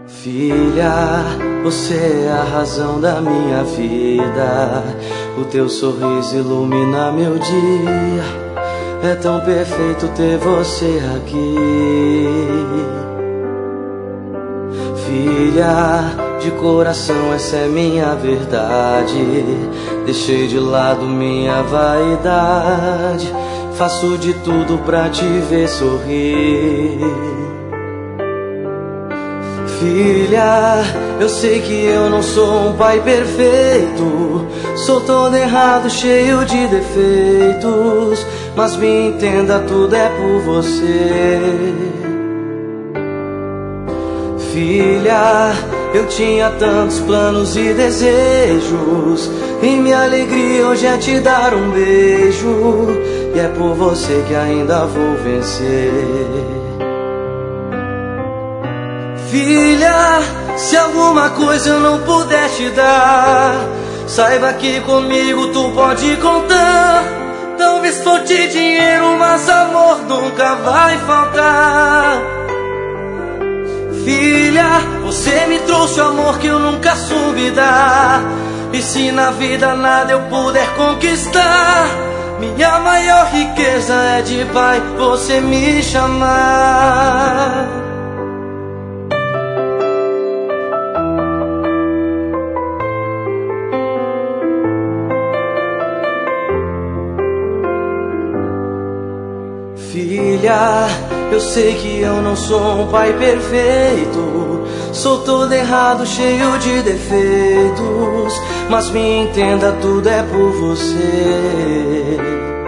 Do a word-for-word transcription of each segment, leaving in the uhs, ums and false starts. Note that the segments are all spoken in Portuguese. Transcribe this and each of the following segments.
Filha, você é a razão da minha vida. O teu sorriso ilumina meu dia. É tão perfeito ter você aqui. Filha, de coração essa é minha verdade. Deixei de lado minha vaidade. Faço de tudo pra te ver sorrir. Filha, eu sei que eu não sou um pai perfeito. Sou todo errado, cheio de defeitos. Mas me entenda, tudo é por você. Filha, eu tinha tantos planos e desejos. E minha alegria hoje é te dar um beijo. E é por você que ainda vou vencer. Filha, se alguma coisa eu não puder te dar, saiba que comigo tu pode contar. Talvez falte dinheiro, mas amor nunca vai faltar. Filha, você me trouxe o amor que eu nunca soube dar. E se na vida nada eu puder conquistar, minha maior riqueza é de pai você me chamar. Filha, eu sei que eu não sou um pai perfeito. Sou todo errado, cheio de defeitos. Mas me entenda, tudo é por você.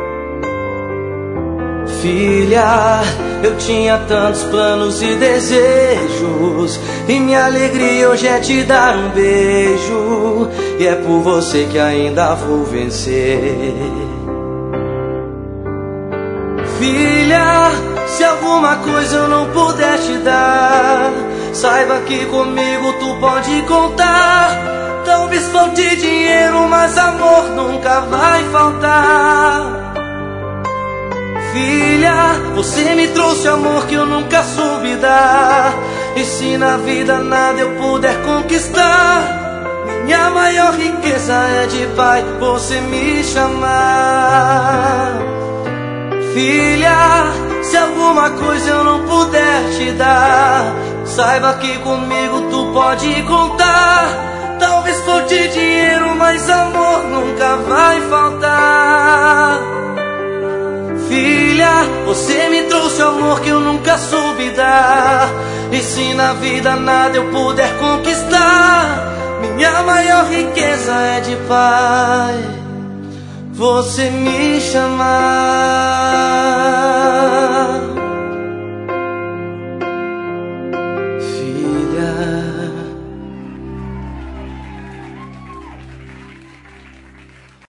Filha, eu tinha tantos planos e desejos. E minha alegria hoje é te dar um beijo. E é por você que ainda vou vencer. Filha, se alguma coisa eu não puder te dar, saiba que comigo tu pode contar. Talvez falte dinheiro, mas amor nunca vai faltar. Filha, você me trouxe amor que eu nunca soube dar. E se na vida nada eu puder conquistar, minha maior riqueza é de pai você me chamar. Filha, se alguma coisa eu não puder te dar, saiba que comigo tu pode contar. Talvez falte dinheiro, mas amor nunca vai faltar. Filha, você me trouxe o amor que eu nunca soube dar. E se na vida nada eu puder conquistar, minha maior riqueza é de pai você me chamar.